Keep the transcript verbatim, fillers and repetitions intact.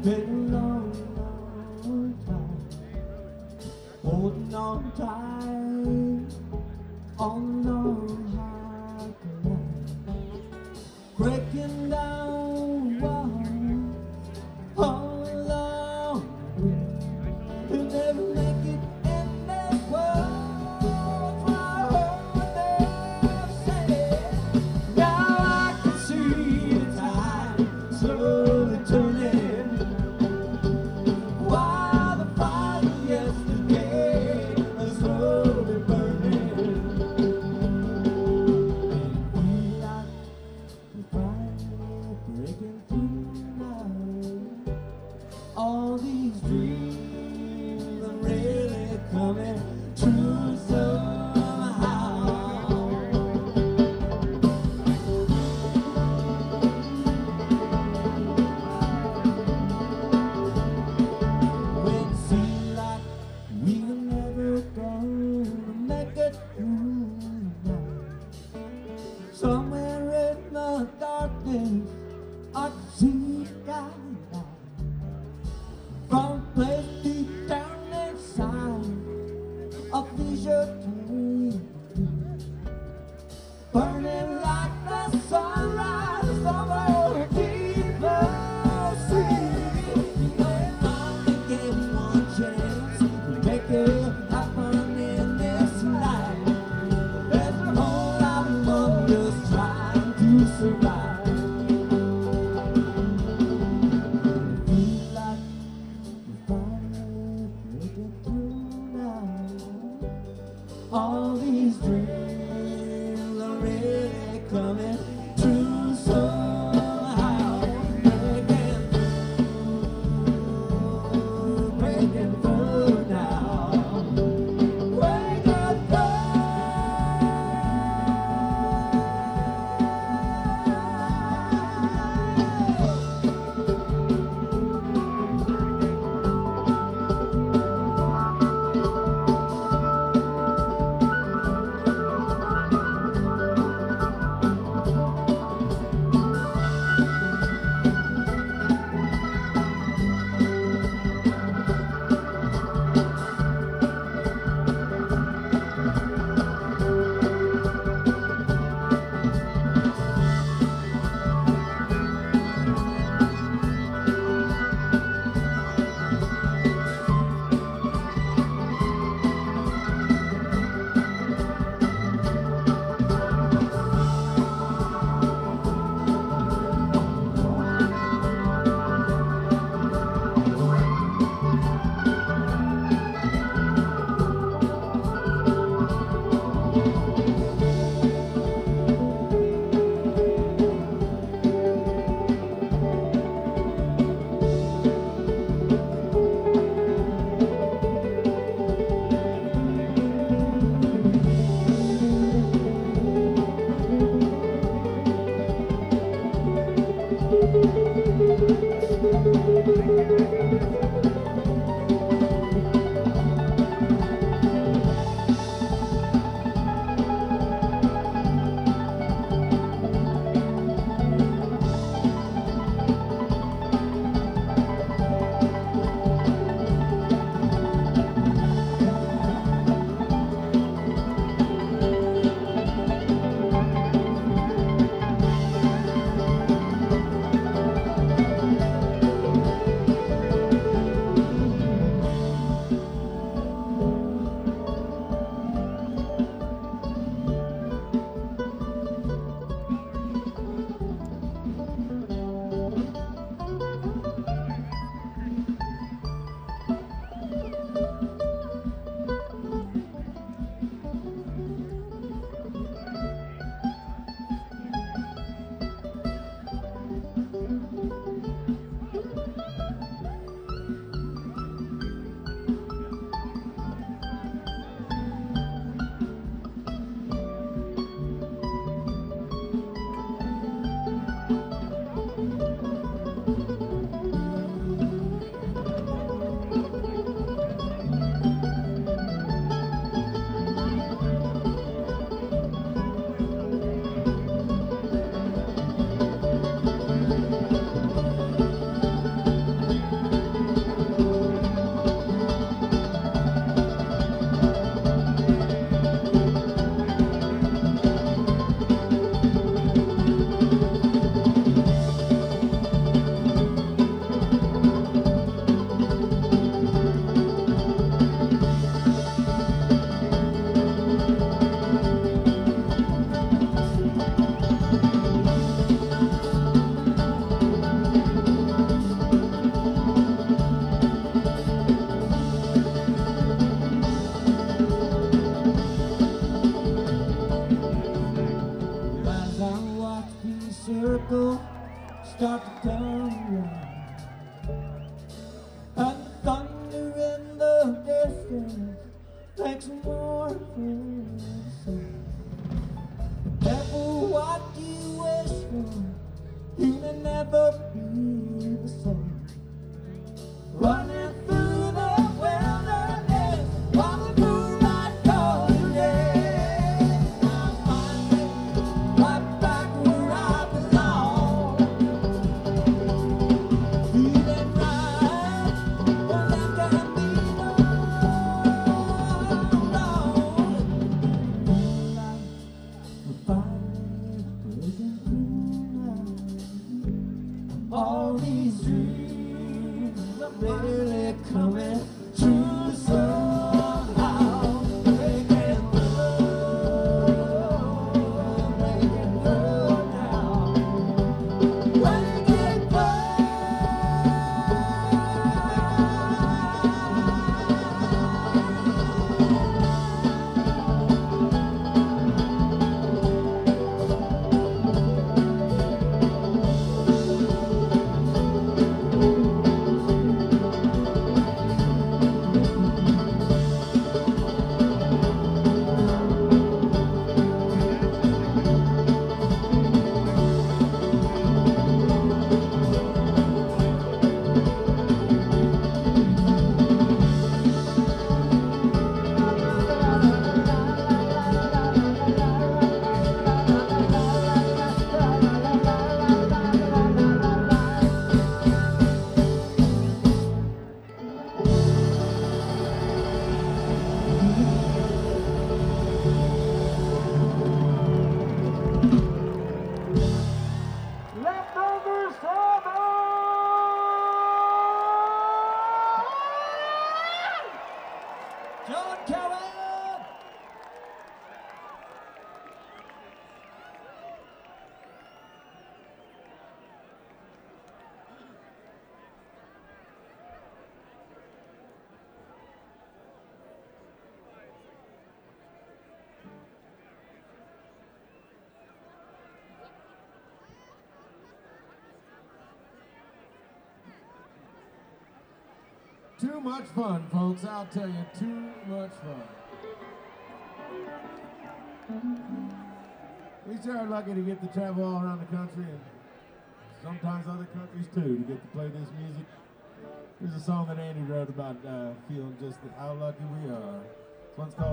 been a long, long time, holding on tight on the long hard line, breaking down walls all along the way. You'll never make it in this world. My whole life said, now I can see the tide slowly turning, while the fire yesterday is slowly burning. And we like the fire breaking through now. All these dreams are really coming true somehow. When it seemed like we were never gonna make it through the night, somewhere in the darkness I could see the guidelight from a place deep down inside, a vision burning like the sunrise over a deeper sea. If I could get one chance to make it happen in this life, there's a whole lot of fun just trying to survive. sunrise and the thunder in the distance makes more sense. Careful what you wish for, you may never be the same. Running through the wilderness while the moonlight calling in, I'm finally right back where I belong. Feeling right, well there can be no wrong. Moonlight, the fire breaking through now. All these dreams are really coming true somehow. Breaking through, breaking through now. Breaking through. Leftovers seven! John Kelly! Too much fun, folks. I'll tell you, too much fun. We sure are lucky to get to travel all around the country and sometimes other countries too to get to play this music. Here's a song that Andy wrote about uh, feeling just how lucky we are. This one's called